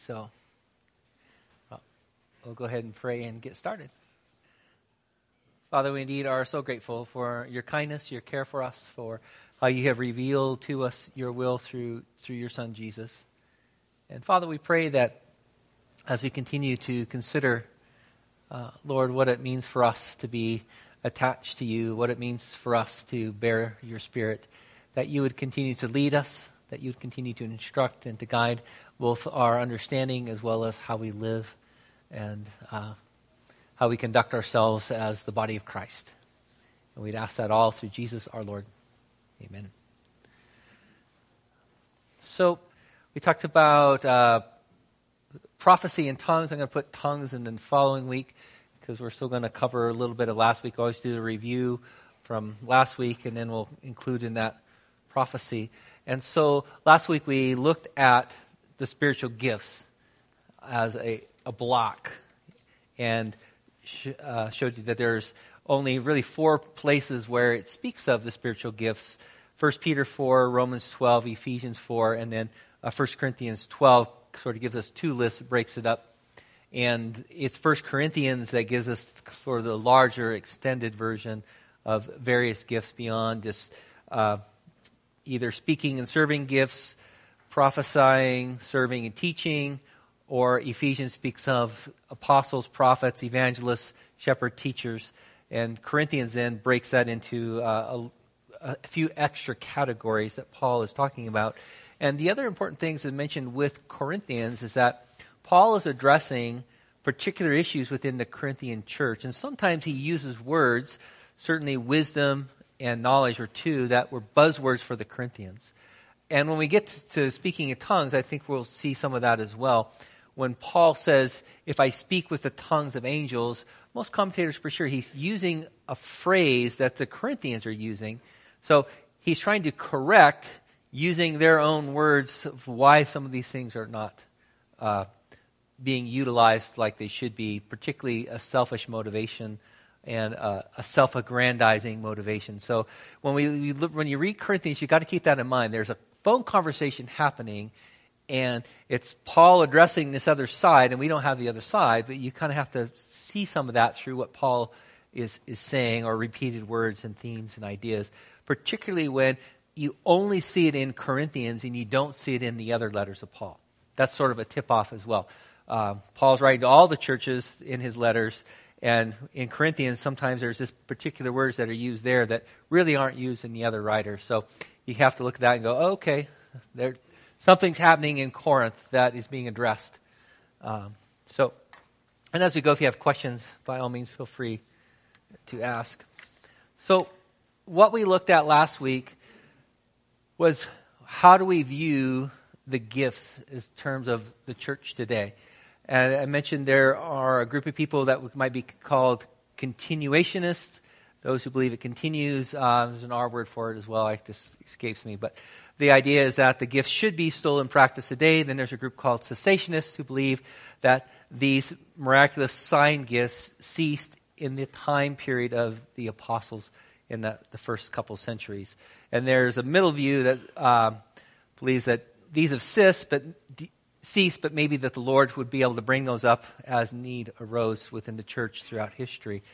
So we'll go ahead and pray and get started. Father, we indeed are so grateful for your kindness, your care for us, for how you have revealed to us your will through your Son, Jesus. And Father, we pray that as we continue to consider, Lord, what it means for us to be attached to you, what it means for us to bear your Spirit, that you would continue to lead us, that you would continue to instruct and to guide both our understanding as well as how we live and how we conduct ourselves as the body of Christ. And we'd ask that all through Jesus our Lord. Amen. So we talked about prophecy and tongues. I'm going to put tongues in the following week because we're still going to cover a little bit of last week. I always do the review from last week, and then we'll include in that prophecy. And so last week we looked at the spiritual gifts as a block and showed you that there's only really 4 places where it speaks of the spiritual gifts. 1 Peter 4, Romans 12, Ephesians 4, and then 1 Corinthians 12 sort of gives us 2 lists, breaks it up. And it's 1 Corinthians that gives us sort of the larger, extended version of various gifts beyond just either speaking and serving gifts, prophesying, serving and teaching, or Ephesians speaks of apostles, prophets, evangelists, shepherd, teachers. And Corinthians then breaks that into a few extra categories that Paul is talking about. And the other important things that mentioned with Corinthians is that Paul is addressing particular issues within the Corinthian church. And sometimes he uses words, certainly wisdom and knowledge are 2 that were buzzwords for the Corinthians. And when we get to speaking in tongues, I think we'll see some of that as well. When Paul says, if I speak with the tongues of angels, most commentators for sure, he's using a phrase that the Corinthians are using. So he's trying to correct using their own words of why some of these things are not being utilized like they should be, particularly a selfish motivation and a self-aggrandizing motivation. So when you read Corinthians, you've got to keep that in mind. There's a phone conversation happening, and it's Paul addressing this other side, and we don't have the other side, but you kind of have to see some of that through what Paul is saying, or repeated words and themes and ideas, particularly when you only see it in Corinthians and you don't see it in the other letters of Paul. That's sort of a tip-off as well. Paul's writing to all the churches in his letters, and in Corinthians, sometimes there's just particular words that are used there that really aren't used in the other writers. So you have to look at that and go, oh, okay, something's happening in Corinth that is being addressed. And as we go, if you have questions, by all means, feel free to ask. So what we looked at last week was how do we view the gifts in terms of the church today. And I mentioned there are a group of people that might be called continuationists, those who believe it continues. There's an R word for it as well. It just escapes me. But the idea is that the gifts should be still in practice today. Then there's a group called cessationists who believe that these miraculous sign gifts ceased in the time period of the apostles in the first couple centuries. And there's a middle view that believes that these have ceased, but maybe that the Lord would be able to bring those up as need arose within the church throughout history.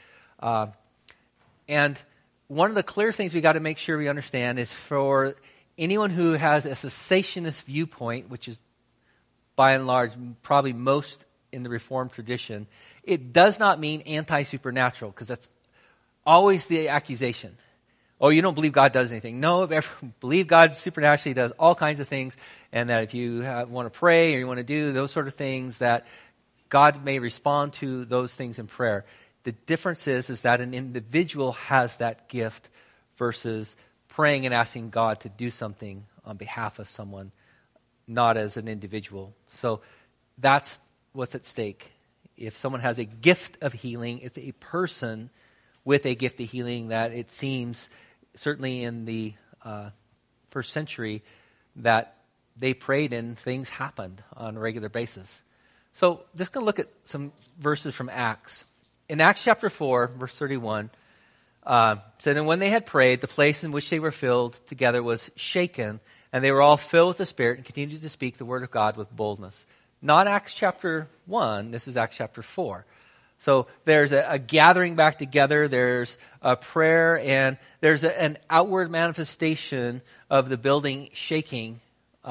And one of the clear things we got to make sure we understand is for anyone who has a cessationist viewpoint, which is by and large probably most in the Reformed tradition, it does not mean anti-supernatural, because that's always the accusation. Oh, you don't believe God does anything. No, believe God supernaturally does all kinds of things, and that if you want to pray or you want to do those sort of things, that God may respond to those things in prayer. The difference is that an individual has that gift versus praying and asking God to do something on behalf of someone, not as an individual. So that's what's at stake. If someone has a gift of healing, it's a person with a gift of healing that it seems, certainly in the first century, that they prayed and things happened on a regular basis. So just going to look at some verses from Acts. In Acts chapter 4, verse 31, said, "And when they had prayed, the place in which they were filled together was shaken, and they were all filled with the Spirit and continued to speak the word of God with boldness." Not Acts chapter 1, this is Acts chapter 4. So there's a gathering back together, there's a prayer, and there's an outward manifestation of the building shaking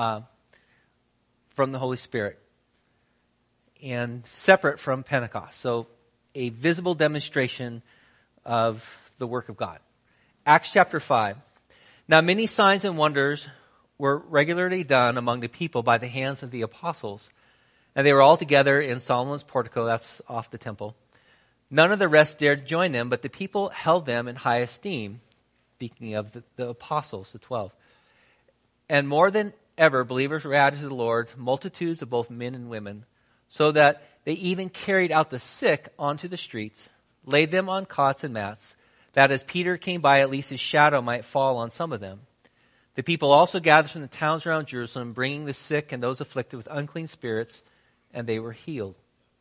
from the Holy Spirit, and separate from Pentecost. So a visible demonstration of the work of God. Acts chapter 5. Now many signs and wonders were regularly done among the people by the hands of the apostles. And they were all together in Solomon's portico, that's off the temple. None of the rest dared join them, but the people held them in high esteem. Speaking of the apostles, the 12. And more than ever, believers were added to the Lord, multitudes of both men and women, so that they even carried out the sick onto the streets, laid them on cots and mats, that as Peter came by, at least his shadow might fall on some of them. The people also gathered from the towns around Jerusalem, bringing the sick and those afflicted with unclean spirits, and they were healed.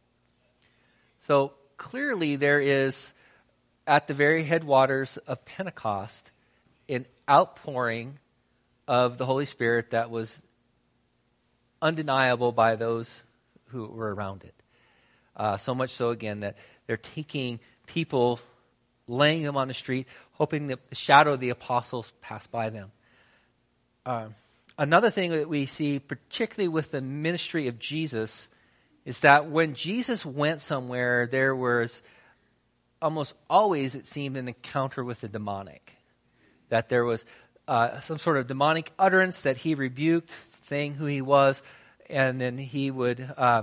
So clearly there is, at the very headwaters of Pentecost, an outpouring of the Holy Spirit that was undeniable by those who were around it. So much so, again, that they're taking people, laying them on the street, hoping that the shadow of the apostles pass by them. Another thing that we see, particularly with the ministry of Jesus, is that when Jesus went somewhere, there was almost always, it seemed, an encounter with the demonic. That there was some sort of demonic utterance that he rebuked, saying who he was, and then he would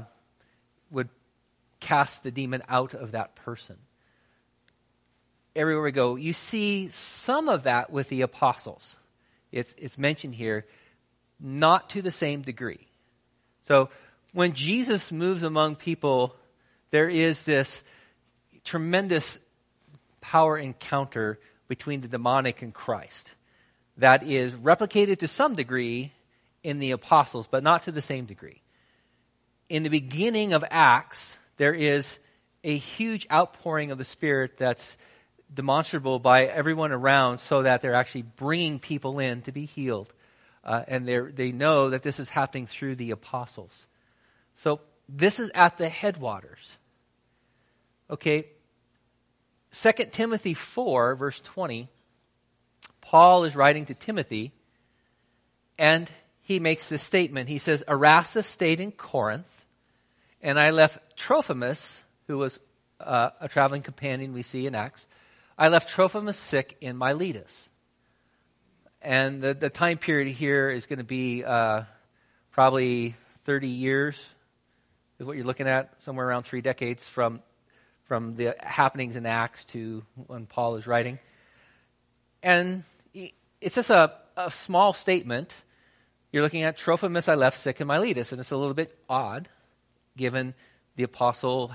cast the demon out of that person. Everywhere we go, you see some of that with the apostles. It's mentioned here, not to the same degree. So when Jesus moves among people, there is this tremendous power encounter between the demonic and Christ that is replicated to some degree in the apostles, but not to the same degree. In the beginning of Acts, there is a huge outpouring of the Spirit that's demonstrable by everyone around, so that they're actually bringing people in to be healed. And they know that this is happening through the apostles. So this is at the headwaters. Okay, 2 Timothy 4, verse 20, Paul is writing to Timothy, and he makes this statement. He says, Erastus stayed in Corinth, and I left Trophimus, who was a traveling companion we see in Acts. I left Trophimus sick in Miletus. And the time period here is going to be probably 30 years, is what you're looking at, somewhere around 3 decades from the happenings in Acts to when Paul is writing. And it's just a small statement. You're looking at Trophimus I left sick in Miletus, and it's a little bit odd, given the apostle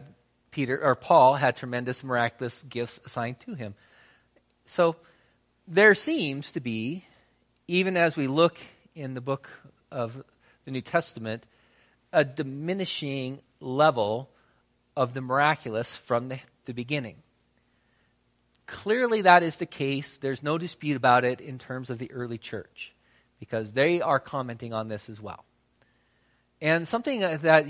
Paul had tremendous miraculous gifts assigned to him. So there seems to be, even as we look in the book of the New Testament, a diminishing level of the miraculous from the beginning. Clearly that is the case. There's no dispute about it in terms of the early church, because they are commenting on this as well. And something that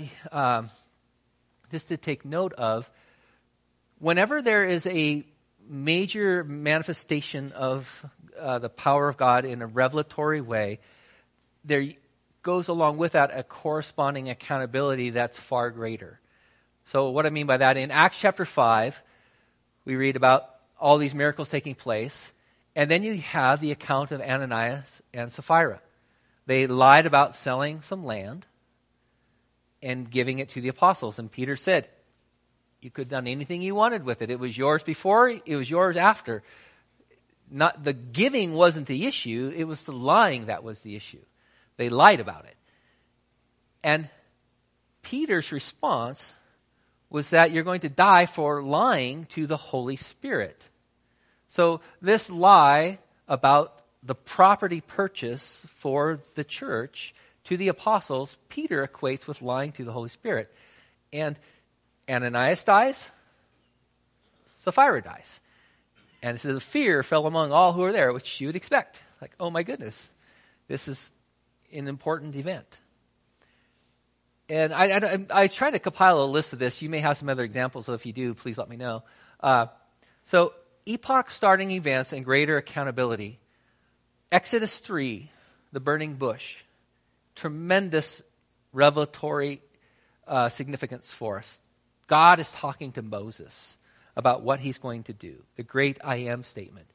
just to take note of, whenever there is a major manifestation of the power of God in a revelatory way, there goes along with that a corresponding accountability that's far greater. So what I mean by that, in Acts chapter 5, we read about all these miracles taking place, and then you have the account of Ananias and Sapphira. They lied about selling some land and giving it to the apostles. And Peter said, you could have done anything you wanted with it. It was yours before, it was yours after. Not the giving wasn't the issue, it was the lying that was the issue. They lied about it. And Peter's response was that you're going to die for lying to the Holy Spirit. So this lie about the property purchase for the church to the apostles, Peter equates with lying to the Holy Spirit. And Ananias dies, Sapphira dies. And it says, fear fell among all who were there, which you would expect. Like, oh my goodness, this is an important event. And I tried to compile a list of this. You may have some other examples, so if you do, please let me know. So epoch-starting events and greater accountability. Exodus 3, the burning bush. Tremendous revelatory significance for us. God is talking to Moses about what he's going to do. The great I am statement.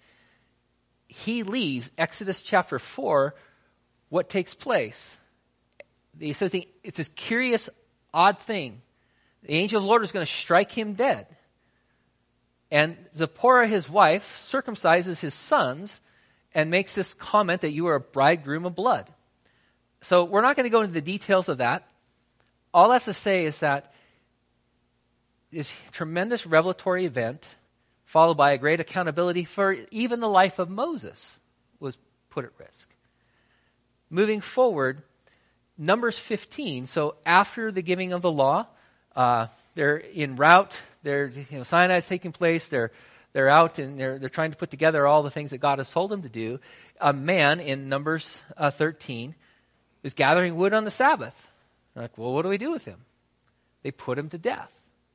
He leaves, Exodus chapter 4, what takes place. He says it's this curious, odd thing. The angel of the Lord is going to strike him dead. And Zipporah, his wife, circumcises his sons and makes this comment that you are a bridegroom of blood. So we're not going to go into the details of that. All that's to say is that this tremendous revelatory event, followed by a great accountability for even the life of Moses, was put at risk. Moving forward, Numbers 15. So after the giving of the law, they're en route. Sinai's taking place. They're out and they're trying to put together all the things that God has told them to do. A man in Numbers 13 is gathering wood on the Sabbath. They're like, well, what do we do with him? They put him to death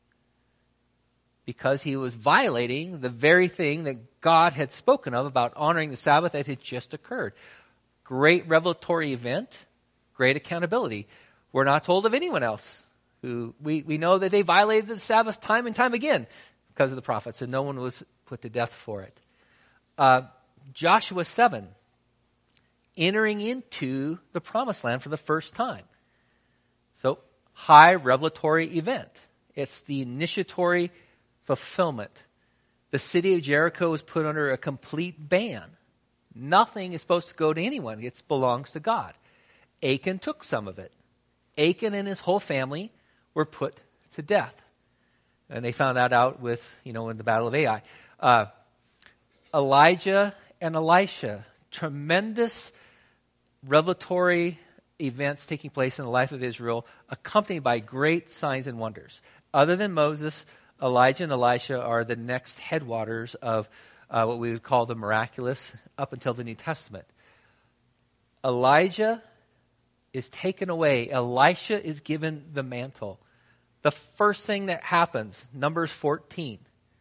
because he was violating the very thing that God had spoken of about honoring the Sabbath that had just occurred. Great revelatory event, great accountability. We're not told of anyone else who we know that they violated the Sabbath time and time again because of the prophets, and no one was put to death for it. Joshua 7, entering into the promised land for the first time. So, high revelatory event. It's the initiatory fulfillment. The city of Jericho is put under a complete ban. Nothing is supposed to go to anyone. It belongs to God. Achan took some of it. Achan and his whole family were put to death. And they found that out with, in the Battle of Ai. Elijah and Elisha, tremendous revelatory events taking place in the life of Israel, accompanied by great signs and wonders. Other than Moses, Elijah and Elisha are the next headwaters of what we would call the miraculous up until the New Testament. Elijah is taken away. Elisha is given the mantle. The first thing that happens, Numbers 14,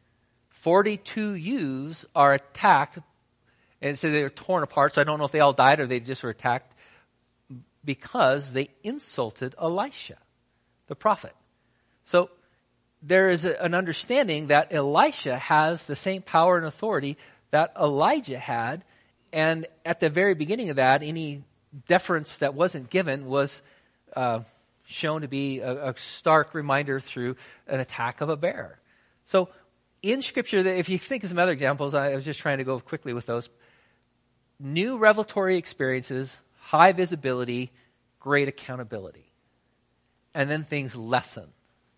42 youths are attacked, and so they were torn apart. So I don't know if they all died or they just were attacked because they insulted Elisha, the prophet. So there is an understanding that Elisha has the same power and authority that Elijah had, and at the very beginning of that, any deference that wasn't given was shown to be a stark reminder through an attack of a bear. So in Scripture, if you think of some other examples, I was just trying to go quickly with those. New revelatory experiences, high visibility, great accountability. And then things lessen.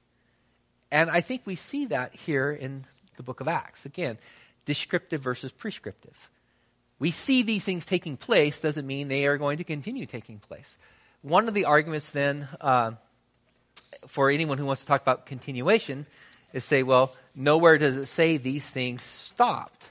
And I think we see that here in the book of Acts. Again, descriptive versus prescriptive. We see these things taking place doesn't mean they are going to continue taking place. One of the arguments then for anyone who wants to talk about continuation is say, well, nowhere does it say these things stopped.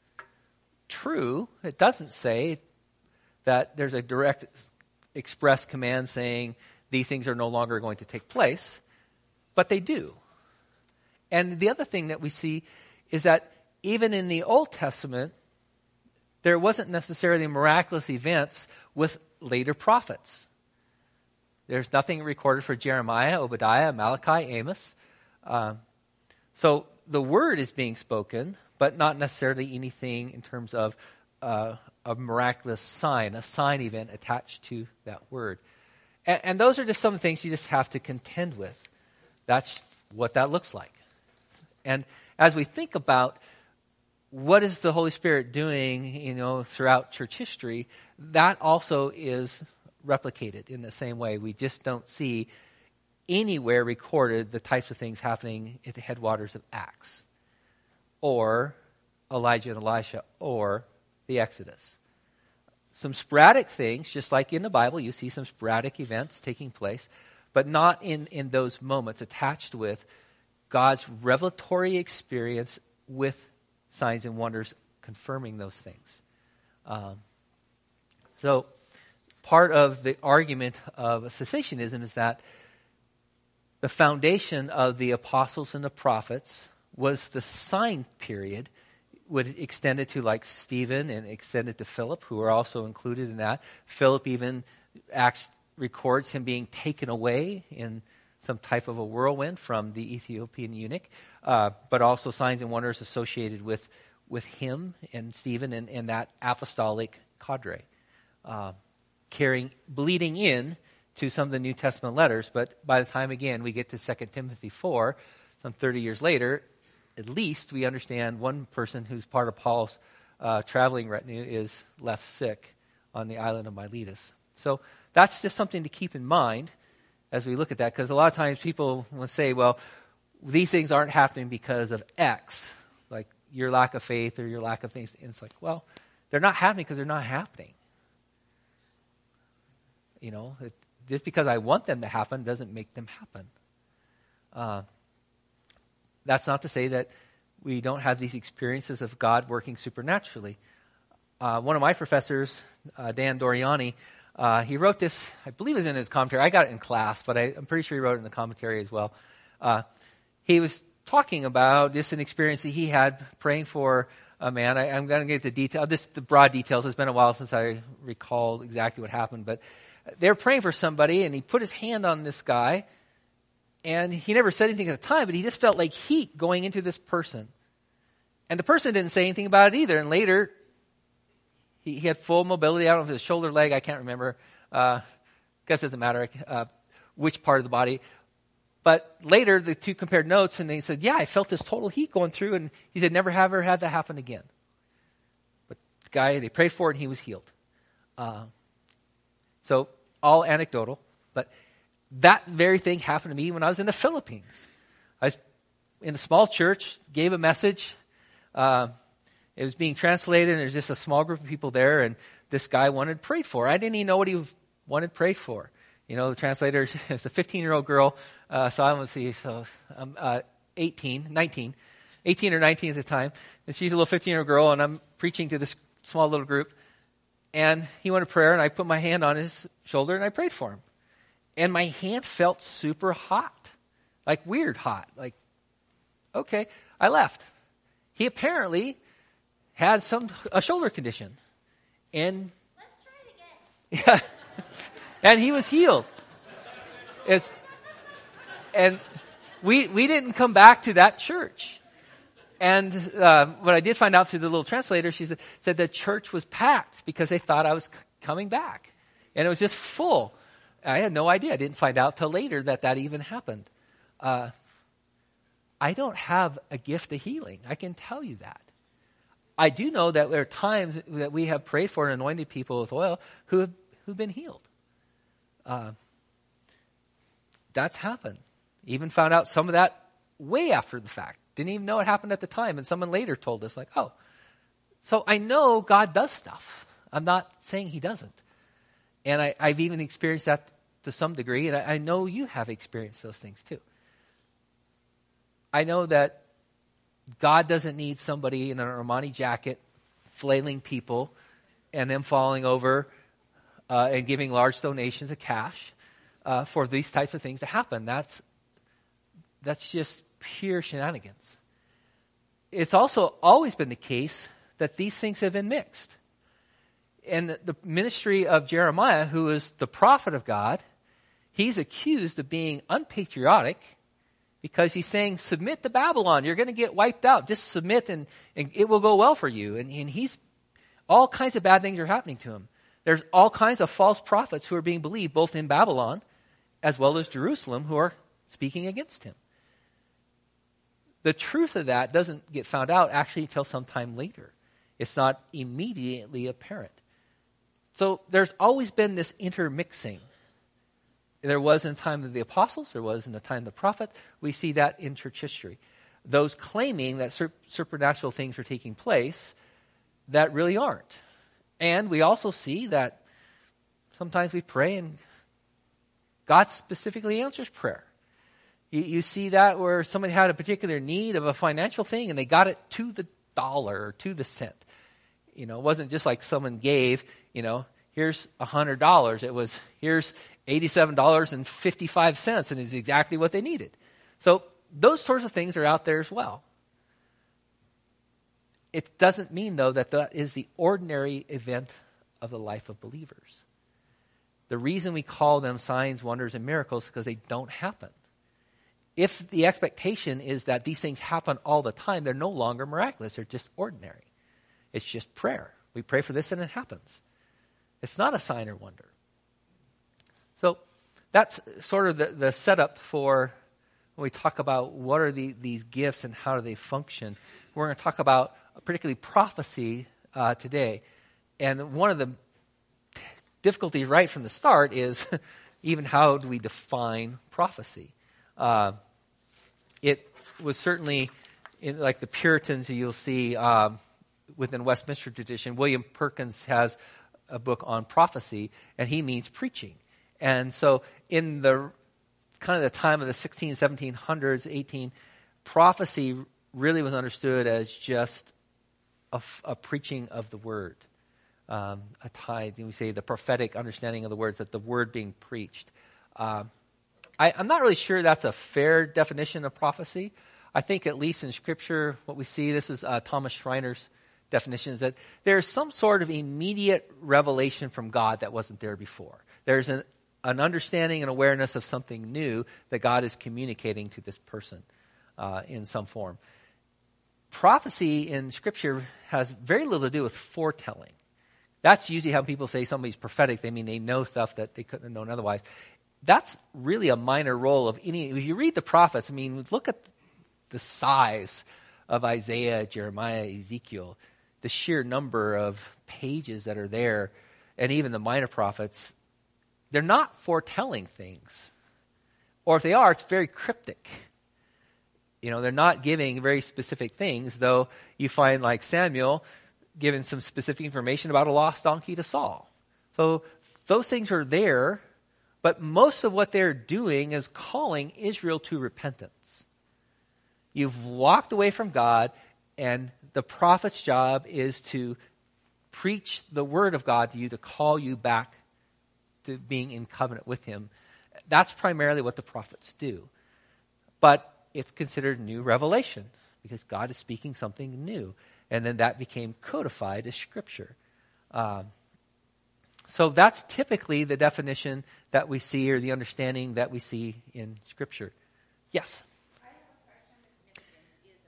True, it doesn't say that there's a direct express command saying these things are no longer going to take place, but they do. And the other thing that we see is that even in the Old Testament, there wasn't necessarily miraculous events with later prophets. There's nothing recorded for Jeremiah, Obadiah, Malachi, Amos. So the word is being spoken, but not necessarily anything in terms of a miraculous sign, a sign event attached to that word. And those are just some things you just have to contend with. That's what that looks like. And as we think about what is the Holy Spirit doing, throughout church history, that also is replicated in the same way. We just don't see anywhere recorded the types of things happening at the headwaters of Acts, or Elijah and Elisha, or the Exodus. Some sporadic things, just like in the Bible, you see some sporadic events taking place, but not in those moments attached with God's revelatory experience with signs and wonders confirming those things. So part of the argument of cessationism is that the foundation of the apostles and the prophets was the sign period, would extend it to like Stephen and extend it to Philip, who are also included in that. Philip even records him being taken away in some type of a whirlwind from the Ethiopian eunuch, but also signs and wonders associated with him and Stephen and that apostolic cadre, bleeding in to some of the New Testament letters. But by the time, again, we get to 2 Timothy 4, some 30 years later, at least we understand one person who's part of Paul's traveling retinue is left sick on the island of Miletus. So that's just something to keep in mind as we look at that, because a lot of times people will say, well, these things aren't happening because of X, like your lack of faith or your lack of things. And it's like, well, they're not happening because they're not happening. You know, just because I want them to happen doesn't make them happen. That's not to say that we don't have these experiences of God working supernaturally. One of my professors, Dan Doriani, he wrote this, I believe it was in his commentary. I got it in class, but I'm pretty sure he wrote it in the commentary as well. He was talking about just an experience that he had praying for a man. I'm going to get the broad details. It's been a while since I recalled exactly what happened, but they were praying for somebody, and he put his hand on this guy, and he never said anything at the time, but he just felt like heat going into this person. And the person didn't say anything about it either, and later he had full mobility. I don't know if it was shoulder, leg, I can't remember. Guess it doesn't matter which part of the body. But later, the two compared notes, and they said, yeah, I felt this total heat going through, and he said, never have ever had that happen again. But the guy, they prayed for it, and he was healed. So, all anecdotal, but that very thing happened to me when I was in the Philippines. I was in a small church, gave a message. It was being translated, and there's just a small group of people there, and this guy wanted prayed for. I didn't even know what he wanted prayed for. You know, the translator is a 15-year-old girl, so I'm 18 or 19 at the time, and she's a little 15-year-old girl, and I'm preaching to this small little group, and he wanted prayer, and I put my hand on his shoulder, and I prayed for him. And my hand felt super hot, like weird hot. Like, okay, I left. He apparently had a shoulder condition. And let's try it again. Yeah. And he was healed. And we didn't come back to that church. And what I did find out through the little translator, she said the church was packed because they thought I was coming back. And it was just full. I had no idea. I didn't find out till later that even happened. I don't have a gift of healing. I can tell you that. I do know that there are times that we have prayed for and anointed people with oil who've been healed. That's happened. Even found out some of that way after the fact. Didn't even know it happened at the time, and someone later told us, like, oh. So I know God does stuff. I'm not saying he doesn't. And I've even experienced that to some degree, and I know you have experienced those things too. I know that God doesn't need somebody in an Armani jacket flailing people and them falling over and giving large donations of cash for these types of things to happen. That's just pure shenanigans. It's also always been the case that these things have been mixed. And the ministry of Jeremiah, who is the prophet of God, he's accused of being unpatriotic because he's saying, submit to Babylon. You're going to get wiped out. Just submit and it will go well for you. And he's, all kinds of bad things are happening to him. There's all kinds of false prophets who are being believed both in Babylon as well as Jerusalem who are speaking against him. The truth of that doesn't get found out actually until sometime later. It's not immediately apparent. So there's always been this intermixing. There was in the time of the apostles. There was in the time of the prophet. We see that in church history. Those claiming that supernatural things are taking place that really aren't. And we also see that sometimes we pray and God specifically answers prayer. You see that where somebody had a particular need of a financial thing and they got it to the dollar or to the cent. You know, it wasn't just like someone gave, here's $100. It was, here's $87.55, and is exactly what they needed. So those sorts of things are out there as well. It doesn't mean, though, that that is the ordinary event of the life of believers. The reason we call them signs, wonders, and miracles is because they don't happen. If the expectation is that these things happen all the time, they're no longer miraculous. They're just ordinary. It's just prayer. We pray for this and it happens. It's not a sign or wonder. So that's sort of the setup for when we talk about what are these gifts and how do they function. We're going to talk about particularly prophecy today. And one of the difficulties right from the start is even how do we define prophecy? It was certainly, like the Puritans you'll see within Westminster tradition, William Perkins has a book on prophecy, and he means preaching. And so in the kind of the time of the 1700s, 18, prophecy really was understood as just a preaching of the word. A tithe, we say the prophetic understanding of the words, that the word being preached. I'm not really sure that's a fair definition of prophecy. I think at least in Scripture, what we see, this is Thomas Schreiner's definition, is that there's some sort of immediate revelation from God that wasn't there before. There's an understanding and awareness of something new that God is communicating to this person in some form. Prophecy in Scripture has very little to do with foretelling. That's usually how people say somebody's prophetic. They mean they know stuff that they couldn't have known otherwise. That's really a minor role of any. If you read the prophets, I mean, look at the size of Isaiah, Jeremiah, Ezekiel, the sheer number of pages that are there, and even the minor prophets. They're not foretelling things. Or if they are, it's very cryptic. You know, they're not giving very specific things, though you find like Samuel giving some specific information about a lost donkey to Saul. So those things are there, but most of what they're doing is calling Israel to repentance. You've walked away from God, and the prophet's job is to preach the word of God to you, to call you back to being in covenant with him. That's primarily what the prophets do. But it's considered new revelation because God is speaking something new. And then that became codified as Scripture. So that's typically the definition that we see, or the understanding that we see in Scripture. Yes? I have a question. The significance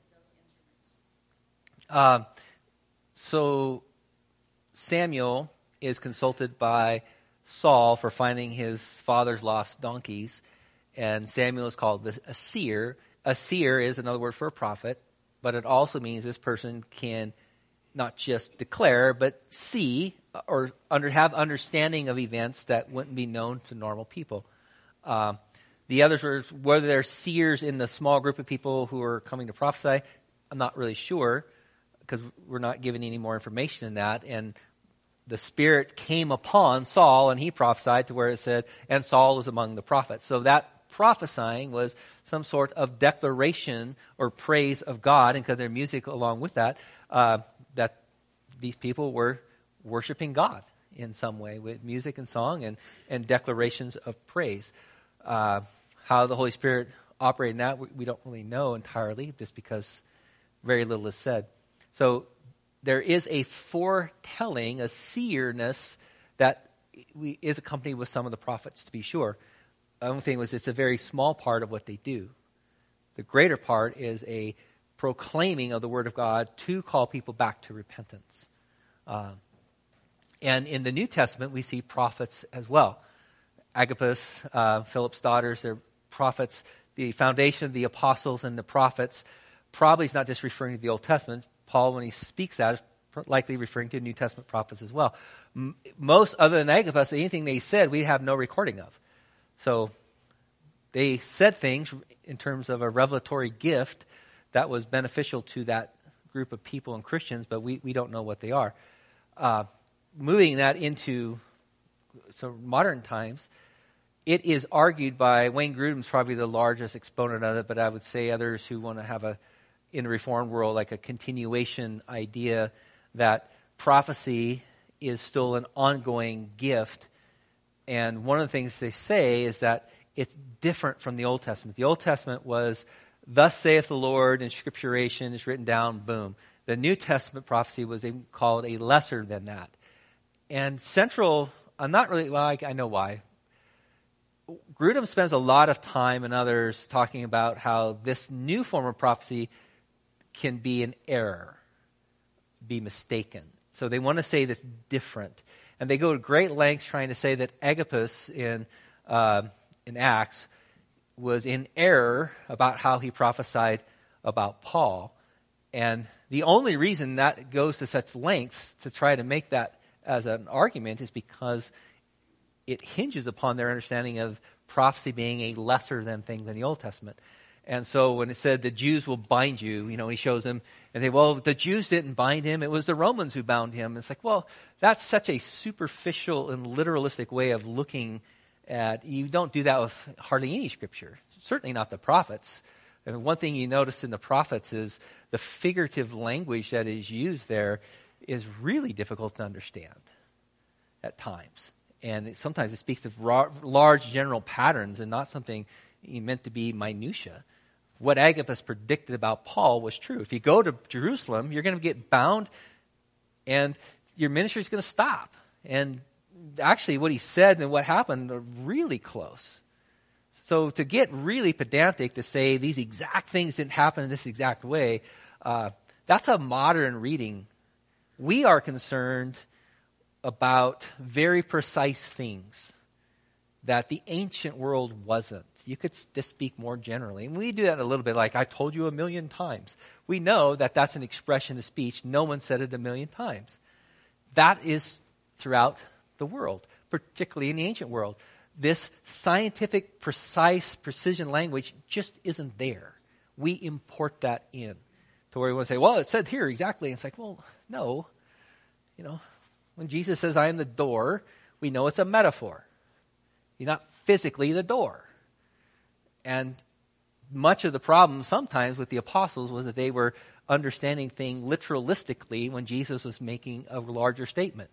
is of those instruments. So Samuel is consulted by Saul for finding his father's lost donkeys, and Samuel is called a seer. A seer is another word for a prophet, but it also means this person can not just declare, but see or have understanding of events that wouldn't be known to normal people. The others were whether they're seers in the small group of people who are coming to prophesy. I'm not really sure because we're not given any more information in that. And the Spirit came upon Saul and he prophesied to where it said, and Saul was among the prophets. So that prophesying was some sort of declaration or praise of God, and because there's music along with that, that these people were worshiping God in some way with music and song and declarations of praise. How the Holy Spirit operated in that, we don't really know entirely, just because very little is said. So there is a foretelling, a seerness that is accompanied with some of the prophets, to be sure. The only thing was it's a very small part of what they do. The greater part is a proclaiming of the Word of God to call people back to repentance. And in the New Testament, we see prophets as well. Agabus, Philip's daughters, they're prophets. The foundation of the apostles and the prophets probably is not just referring to the Old Testament. Paul, when he speaks that, is likely referring to New Testament prophets as well. Most, other than Agabus, anything they said, we have no recording of. So they said things in terms of a revelatory gift that was beneficial to that group of people and Christians, but we don't know what they are. Moving that into modern times, it is argued by Wayne Grudem's probably the largest exponent of it, but I would say others who want to have in the Reformed world, like a continuation idea that prophecy is still an ongoing gift, And one of the things they say is that it's different from the Old Testament. The Old Testament was, thus saith the Lord, and scripturation is written down, boom. The New Testament prophecy was, they call it a lesser than that. And central, I'm not really, well, I know why. Grudem spends a lot of time and others talking about how this new form of prophecy can be an error, be mistaken. So they want to say that's different. And they go to great lengths trying to say that Agabus in Acts was in error about how he prophesied about Paul. And the only reason that goes to such lengths to try to make that as an argument is because it hinges upon their understanding of prophecy being a lesser than thing than the Old Testament. And so when it said the Jews will bind you, he shows them, and they, well, the Jews didn't bind him. It was the Romans who bound him. And it's like, well, that's such a superficial and literalistic way of looking at, you don't do that with hardly any scripture, certainly not the prophets. I mean, one thing you notice in the prophets is the figurative language that is used there is really difficult to understand at times. And sometimes it speaks of large general patterns and not something meant to be minutia. What Agabus predicted about Paul was true. If you go to Jerusalem, you're going to get bound and your ministry is going to stop. And actually what he said and what happened are really close. So to get really pedantic to say these exact things didn't happen in this exact way, that's a modern reading. We are concerned about very precise things that the ancient world wasn't. You could just speak more generally. And we do that a little bit like, I told you 1,000,000 times. We know that that's an expression of speech. No one said it 1,000,000 times. That is throughout the world, particularly in the ancient world. This scientific, precise, precision language just isn't there. We import that in to where we want to say, well, it said here exactly. And it's like, well, no. When Jesus says, I am the door, we know it's a metaphor. He's not physically the door. And much of the problem sometimes with the apostles was that they were understanding things literalistically when Jesus was making a larger statement.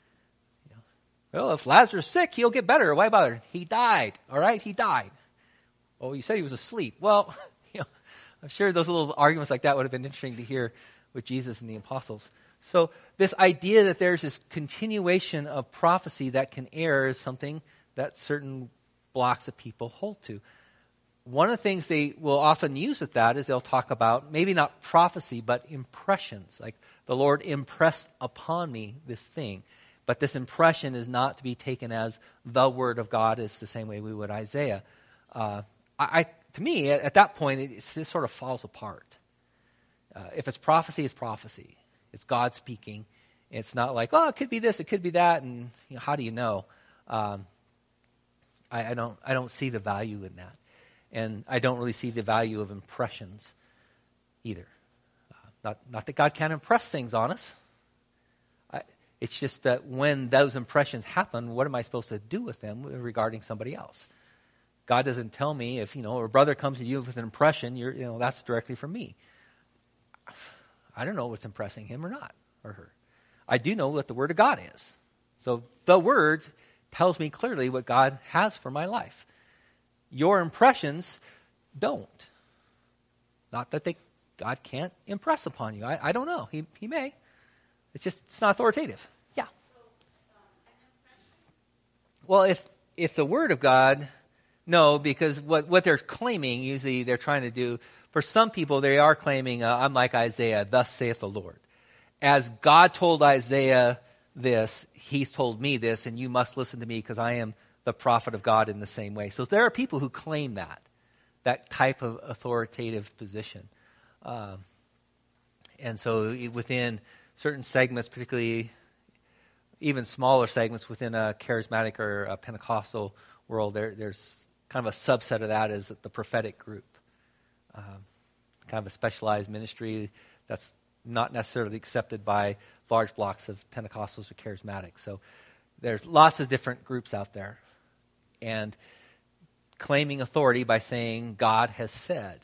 Well, if Lazarus is sick, he'll get better. Why bother? He died. All right, he died. Oh, you said he was asleep. Well, I'm sure those little arguments like that would have been interesting to hear with Jesus and the apostles. So this idea that there's this continuation of prophecy that can err is something that certain blocks of people hold to. One of the things they will often use with that is they'll talk about maybe not prophecy, but impressions. Like the Lord impressed upon me this thing. But this impression is not to be taken as the word of God is the same way we would Isaiah. To me, at that point, it sort of falls apart. If it's prophecy, it's prophecy. It's God speaking. It's not like, oh, it could be this, it could be that, and how do you know? I don't see the value in that. And I don't really see the value of impressions either. Not that God can't impress things on us. It's just that when those impressions happen, what am I supposed to do with them regarding somebody else? God doesn't tell me if, a brother comes to you with an impression, that's directly from me. I don't know what's impressing him or not, or her. I do know what the Word of God is. So the Word tells me clearly what God has for my life. Your impressions don't. Not that God can't impress upon you. I don't know. He may. It's not authoritative. Yeah. Well, if the Word of God, no, because what they're claiming, usually they're trying to do, for some people they are claiming, I'm like Isaiah, thus saith the Lord. As God told Isaiah this, he's told me this, and you must listen to me because I am the prophet of God in the same way. So there are people who claim that type of authoritative position. And so within certain segments, particularly even smaller segments within a charismatic or a Pentecostal world, there's kind of a subset of that is the prophetic group. Kind of a specialized ministry that's not necessarily accepted by large blocks of Pentecostals or charismatics. So there's lots of different groups out there. And claiming authority by saying God has said.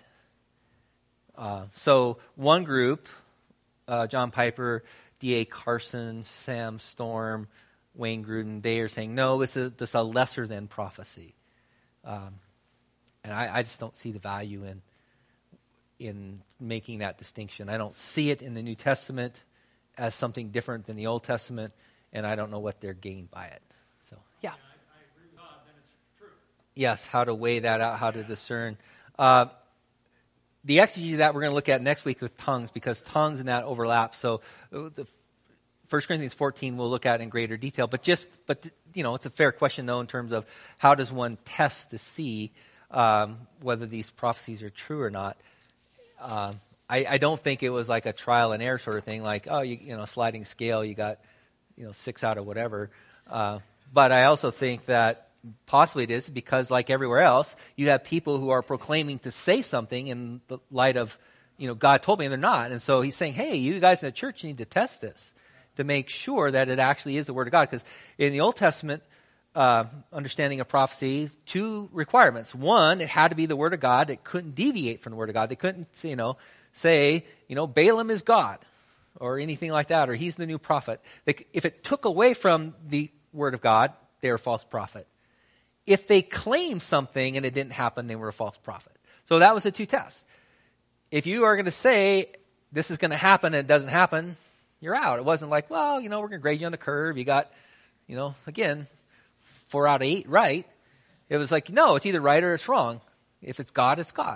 So one group, John Piper, D.A. Carson, Sam Storm, Wayne Grudem, they are saying, no, this is a lesser than prophecy. And I just don't see the value in making that distinction. I don't see it in the New Testament as something different than the Old Testament, and I don't know what they're gained by it. So, yeah. I agree with God, then it's true. Yes, how to weigh that out, how to discern. The exegesis that we're going to look at next week with tongues, because tongues and that overlap. So, the 1 Corinthians 14 we'll look at in greater detail. But it's a fair question, though, in terms of how does one test to see whether these prophecies are true or not. I don't think it was like a trial and error sort of thing, like, sliding scale, you got, 6 out of whatever. But I also think that possibly it is because, like everywhere else, you have people who are proclaiming to say something in the light of, God told me, and they're not. And so he's saying, hey, you guys in the church need to test this to make sure that it actually is the Word of God. Because in the Old Testament, understanding of prophecy, 2 requirements. One, it had to be the Word of God. It couldn't deviate from the Word of God. They couldn't, say, Balaam is God or anything like that, or he's the new prophet. If it took away from the Word of God, they're a false prophet. If they claimed something and it didn't happen, they were a false prophet. So that was the 2 tests. If you are going to say this is going to happen and it doesn't happen, you're out. It wasn't like, well, we're going to grade you on the curve. You got, again, 4 out of 8 right. It was like, no, it's either right or it's wrong. If it's God, it's God.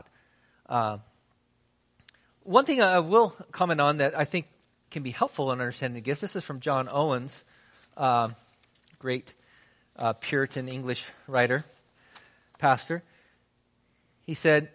One thing I will comment on that I think can be helpful in understanding the gifts. This is from John Owens, great Puritan English writer, pastor. He said,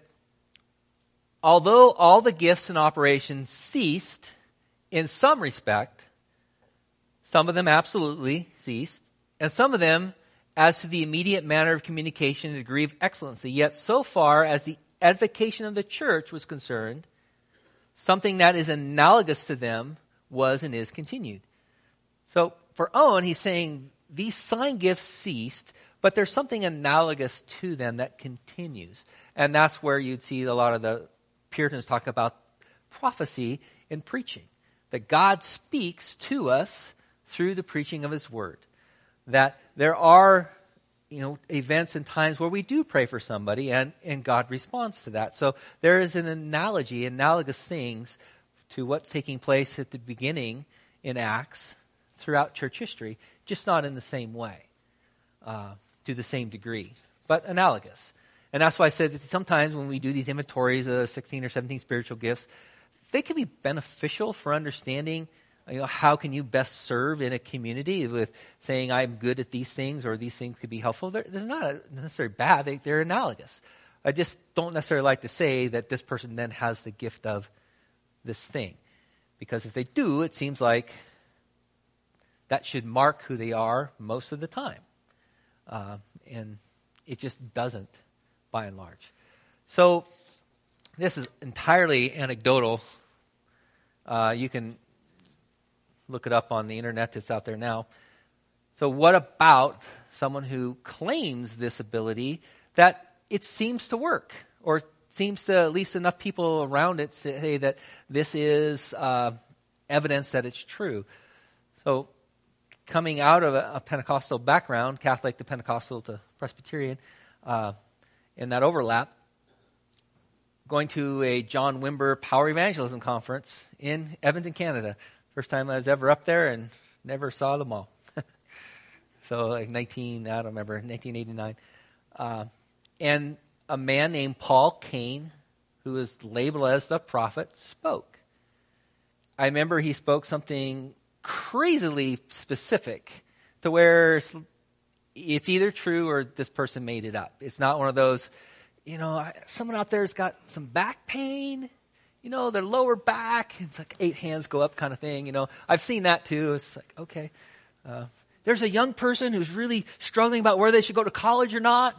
although all the gifts and operations ceased in some respect, some of them absolutely ceased, and some of them as to the immediate manner of communication and degree of excellency, yet so far as the edification of the church was concerned, something that is analogous to them was and is continued. So for Owen, he's saying these sign gifts ceased, but there's something analogous to them that continues. And that's where you'd see a lot of the Puritans talk about prophecy in preaching. That God speaks to us through the preaching of His Word. That there are, events and times where we do pray for somebody and God responds to that. So there is an analogy, analogous things to what's taking place at the beginning in Acts throughout church history, just not in the same way, to the same degree, but analogous. And that's why I said that sometimes when we do these inventories of 16 or 17 spiritual gifts, they can be beneficial for understanding, how can you best serve in a community with saying I'm good at these things or these things could be helpful. They're not necessarily bad. They're analogous. I just don't necessarily like to say that this person then has the gift of this thing. Because if they do, it seems like that should mark who they are most of the time. And it just doesn't, by and large. So this is entirely anecdotal. You can look it up on the internet. It's out there now. So what about someone who claims this ability that it seems to work, or seems to at least enough people around it say that this is evidence that it's true? So coming out of a Pentecostal background, Catholic to Pentecostal to Presbyterian, in that overlap, going to a John Wimber Power Evangelism Conference in Edmonton, Canada. First time I was ever up there and never saw them all. So like 1989. And a man named Paul Cain, who is labeled as the prophet, spoke. I remember he spoke something crazily specific to where it's either true or this person made it up. It's not one of those, someone out there's got some back pain, their lower back, it's like 8 hands go up kind of thing, I've seen that too. It's like, okay. There's a young person who's really struggling about where they should go to college or not,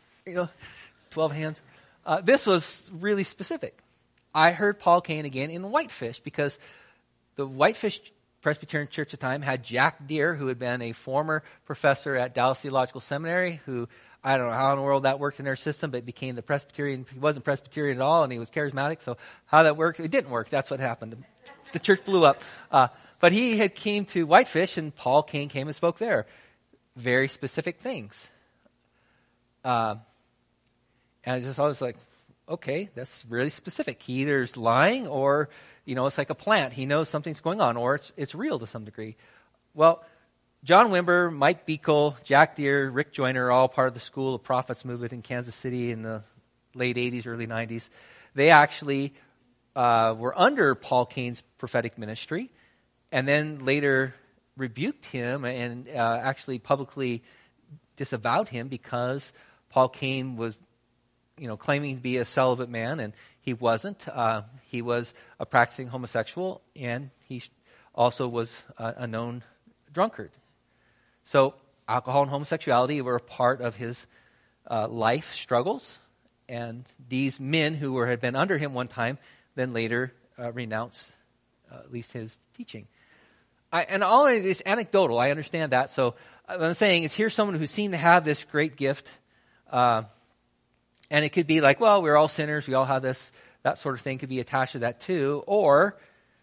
12 hands. This was really specific. I heard Paul Cain again in Whitefish, because the Whitefish Presbyterian Church at the time had Jack Deere, who had been a former professor at Dallas Theological Seminary, who I don't know how in the world that worked in their system, but became the Presbyterian. He wasn't Presbyterian at all, and he was charismatic. So how that worked, it didn't work. That's what happened. The church blew up. But he had came to Whitefish, and Paul came and spoke there. Very specific things. And I was like, okay, that's really specific. He either is lying or, it's like a plant. He knows something's going on, or it's real to some degree. Well, John Wimber, Mike Beekle, Jack Deere, Rick Joyner are all part of the School of Prophets movement in Kansas City in the late 80s, early 90s. They actually were under Paul Cain's prophetic ministry, and then later rebuked him and actually publicly disavowed him because Paul Cain was, claiming to be a celibate man, and he wasn't. He was a practicing homosexual, and he also was a known drunkard. So alcohol and homosexuality were a part of his life struggles, and these men who had been under him one time then later renounced at least his teaching. And all of it is anecdotal. I understand that. So what I'm saying is here's someone who seemed to have this great gift, and it could be like, well, we're all sinners. We all have this. That sort of thing could be attached to that too. Or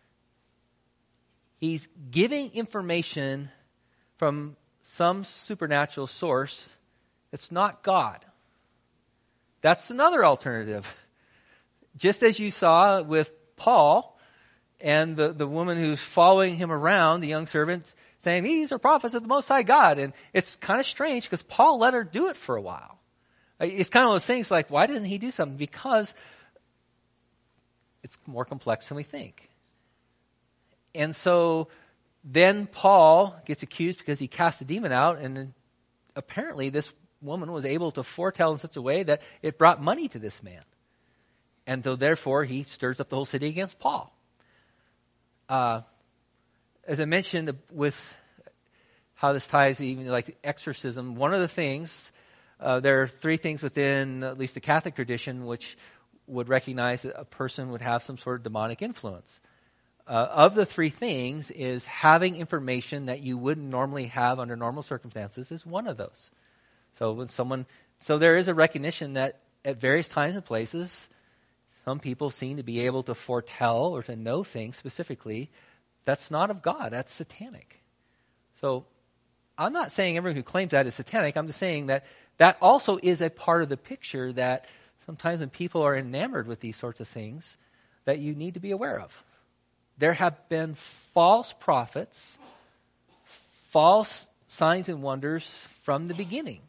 he's giving information from some supernatural source that's not God. That's another alternative. Just as you saw with Paul and the woman who's following him around, the young servant, saying, these are prophets of the Most High God. And it's kind of strange because Paul let her do it for a while. It's kind of those things like, why didn't he do something? Because it's more complex than we think. And so then Paul gets accused because he cast a demon out, and apparently this woman was able to foretell in such a way that it brought money to this man. And so therefore he stirs up the whole city against Paul. As I mentioned with how this ties even like exorcism, one of the things, there are three things within at least the Catholic tradition which would recognize that a person would have some sort of demonic influence. Of the three things is having information that you wouldn't normally have under normal circumstances is one of those. So there is a recognition that at various times and places, some people seem to be able to foretell or to know things specifically that's not of God. That's satanic. So I'm not saying everyone who claims that is satanic. I'm just saying that that also is a part of the picture that sometimes when people are enamored with these sorts of things that you need to be aware of. There have been false prophets, false signs and wonders from the beginning.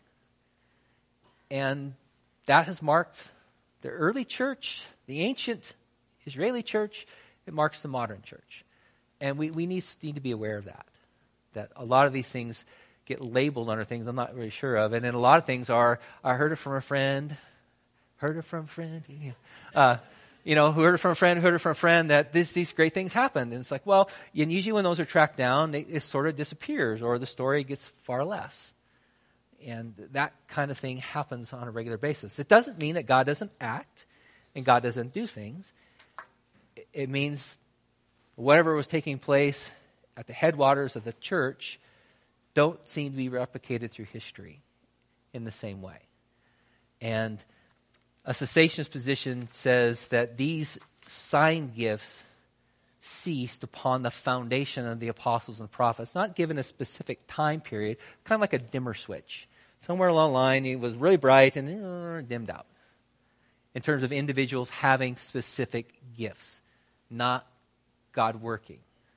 And that has marked the early church, the ancient Israeli church. It marks the modern church. And we need to be aware of that a lot of these things get labeled under things I'm not really sure of. And then a lot of things are, I heard it from a friend. Heard it from a friend. Who heard it from a friend that these great things happened. And it's like, well, and usually when those are tracked down, it sort of disappears or the story gets far less. And that kind of thing happens on a regular basis. It doesn't mean that God doesn't act and God doesn't do things. It means whatever was taking place at the headwaters of the church don't seem to be replicated through history in the same way. And a cessationist position says that these sign gifts ceased upon the foundation of the apostles and prophets, not given a specific time period, kind of like a dimmer switch. Somewhere along the line, it was really bright and dimmed out in terms of individuals having specific gifts, not God working.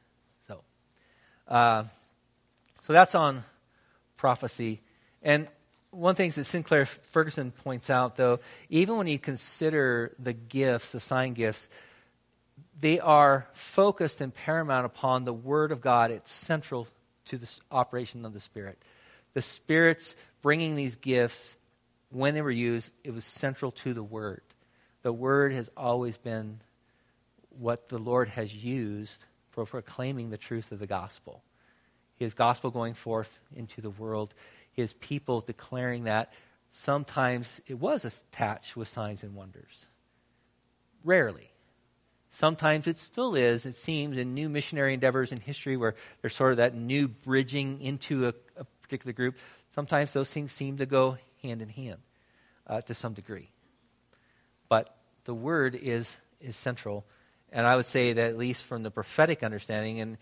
So that's on prophecy. And one thing that Sinclair Ferguson points out, though, even when you consider the gifts, the sign gifts, they are focused and paramount upon the Word of God. It's central to the operation of the Spirit. The Spirit's bringing these gifts, when they were used, it was central to the Word. The Word has always been what the Lord has used for proclaiming the truth of the gospel. His gospel going forth into the world, his people declaring that. Sometimes it was attached with signs and wonders. Rarely. Sometimes it still is, it seems, in new missionary endeavors in history where there's sort of that new bridging into a particular group. Sometimes those things seem to go hand in hand to some degree. But the Word is central. And I would say that at least from the prophetic understanding, and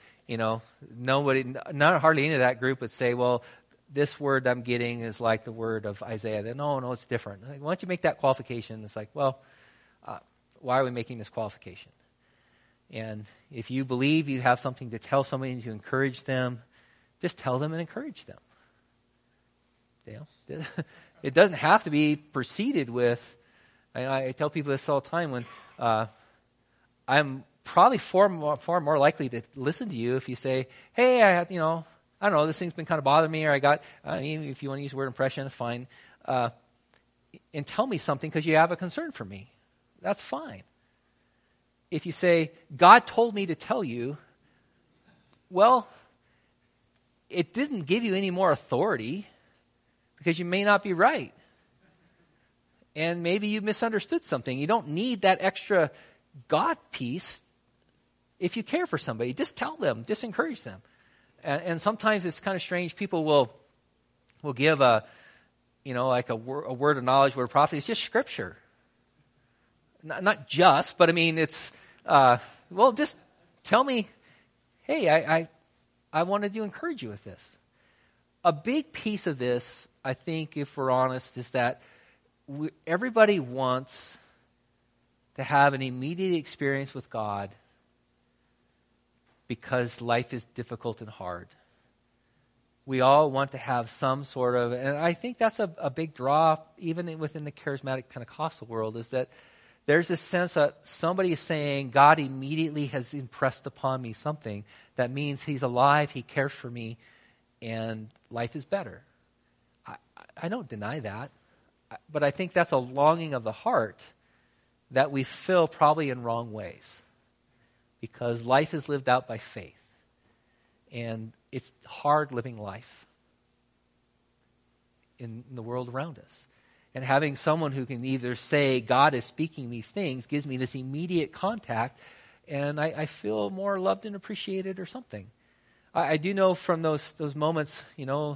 hardly any of that group would say, well, this word I'm getting is like the word of Isaiah. No, it's different. Like, why don't you make that qualification? It's like, well, why are we making this qualification? And if you believe you have something to tell somebody and to encourage them, just tell them and encourage them. It doesn't have to be preceded with, I tell people this all the time, when I'm probably far more likely to listen to you if you say, hey, I don't know, this thing's been kind of bothering me, or if you want to use the word impression, it's fine. And tell me something because you have a concern for me. That's fine. If you say, God told me to tell you, well, it didn't give you any more authority because you may not be right. And maybe you misunderstood something. You don't need that extra God piece. If you care for somebody, just tell them, just encourage them. And sometimes it's kind of strange. People will give a word of knowledge, word of prophecy. It's just scripture. Not just, but I mean, it's, just tell me, hey, I wanted to encourage you with this. A big piece of this, I think, if we're honest, is that everybody wants to have an immediate experience with God because life is difficult and hard. We all want to have some sort of, and I think that's a big draw, even within the charismatic Pentecostal world, is that there's a sense that somebody is saying, God immediately has impressed upon me something that means he's alive, he cares for me, and life is better. I don't deny that, but I think that's a longing of the heart that we fill probably in wrong ways, because life is lived out by faith, and it's hard living life in the world around us. And having someone who can either say, God is speaking these things, gives me this immediate contact, and I feel more loved and appreciated or something. I do know from those moments,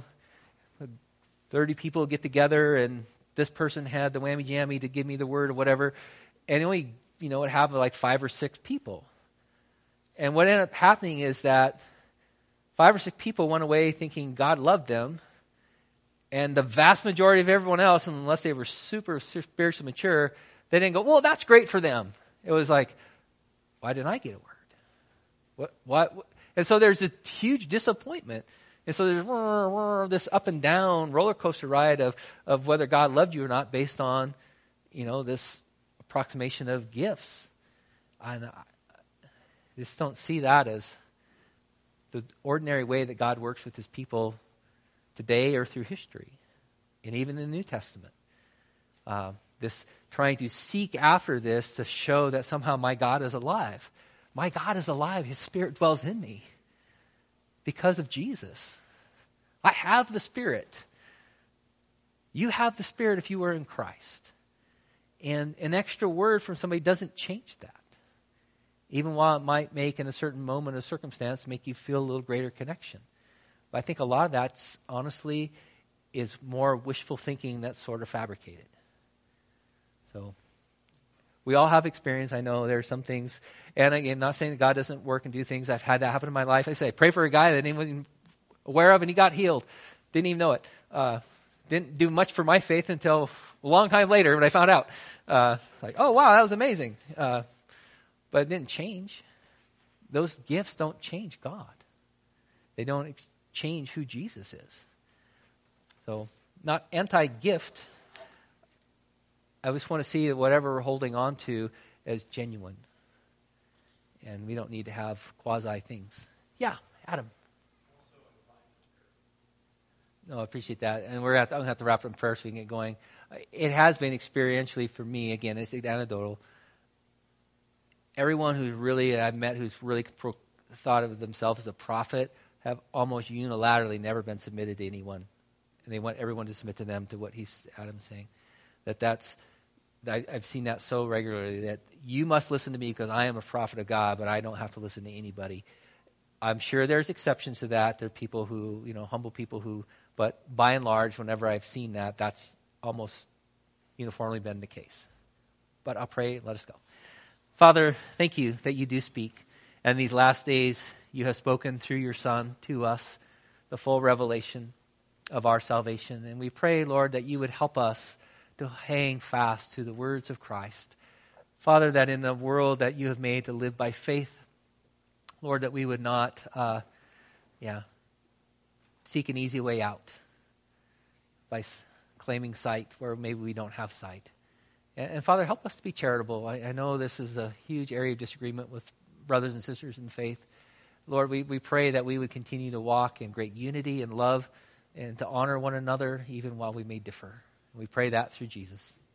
30 people get together, and this person had the whammy jammy to give me the word or whatever, and only, it happened like 5 or 6 people. And what ended up happening is that 5 or 6 people went away thinking God loved them, and the vast majority of everyone else, unless they were super spiritually mature, they didn't go, well, that's great for them. It was like, why didn't I get a word? What? And so there's this huge disappointment. And so there's this up and down roller coaster ride of whether God loved you or not based on, this approximation of gifts. And I just don't see that as the ordinary way that God works with his people today or through history, and even in the New Testament. This trying to seek after this to show that somehow my God is alive. My God is alive. His Spirit dwells in me because of Jesus. I have the Spirit. You have the Spirit if you are in Christ. And an extra word from somebody doesn't change that. Even while it might make, in a certain moment of circumstance, make you feel a little greater connection. But I think a lot of that, honestly, is more wishful thinking that's sort of fabricated. So we all have experience. I know there are some things, and again, not saying that God doesn't work and do things. I've had that happen in my life. I say, pray for a guy that I didn't even aware of, and he got healed. Didn't even know it. Didn't do much for my faith until a long time later when I found out. Like, oh, wow, that was amazing. But it didn't change. Those gifts don't change God. They don't change who Jesus is. So, not anti-gift. I just want to see that whatever we're holding on to as genuine. And we don't need to have quasi things. Yeah, Adam. No, I appreciate that. And I'm going to have to wrap up in prayer so we can get going. It has been experientially for me, again, it's anecdotal. Everyone I've met who's really thought of themselves as a prophet have almost unilaterally never been submitted to anyone. And they want everyone to submit to them to what Adam's saying. I've seen that so regularly that you must listen to me because I am a prophet of God, but I don't have to listen to anybody. I'm sure there's exceptions to that. There are people who, humble people who, but by and large, whenever I've seen that, that's almost uniformly been the case. But I'll pray, let us go. Father, thank you that you do speak. And these last days, you have spoken through your Son to us the full revelation of our salvation. And we pray, Lord, that you would help us to hang fast to the words of Christ. Father, that in the world that you have made to live by faith, Lord, that we would not seek an easy way out by claiming sight where maybe we don't have sight. And Father, help us to be charitable. I know this is a huge area of disagreement with brothers and sisters in faith. Lord, we pray that we would continue to walk in great unity and love and to honor one another even while we may differ. We pray that through Jesus.